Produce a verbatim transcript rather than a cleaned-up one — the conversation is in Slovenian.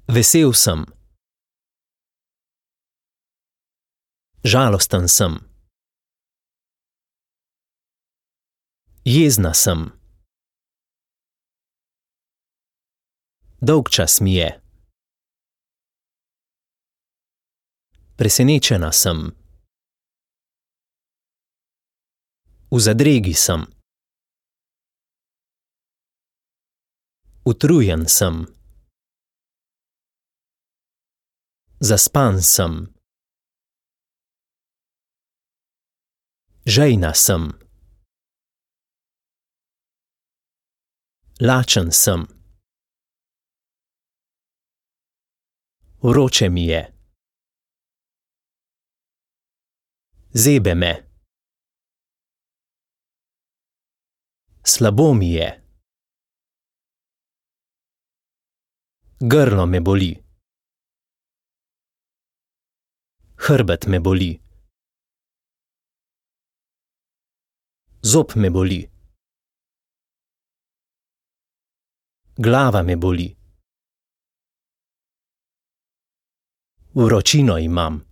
Vesel sem. Žalosten sem. Jezna sem. Dolgčas mi je. Presenečena sem. V zadregi sem. Utrujen sem. Zaspan sem. Žejna sem. Lačen sem. Vroče mi je. Zebe me. Slabo mi je. Grlo me boli. Hrbet me boli. Zob me boli. Glava me boli. Vročino imam.